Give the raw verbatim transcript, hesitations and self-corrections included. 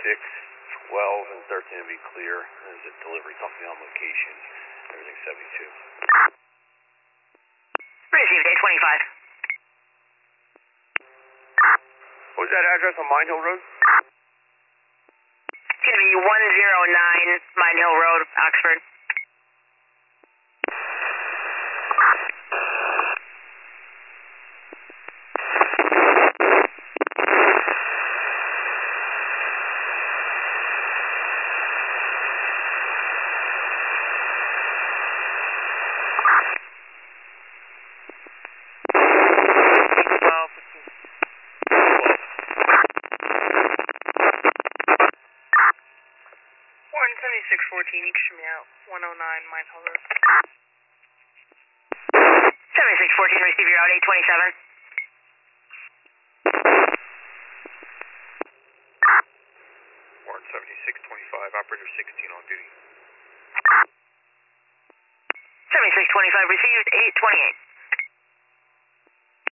six, twelve, and thirteen will be clear. There's a delivery company on location. Everything's seventy-two. Received, eight twenty-five. What was that address on Mine Hill Road? It's going to be one oh nine Mine Hill Road, Oxford. seventy-six fourteen, you can show me out. one oh nine Mine Hill Road. seventy-six fourteen, receive your out, eight twenty-seven. Warren seventy-six twenty-five, operator sixteen on duty. seventy-six twenty-five, received, eight twenty-eight.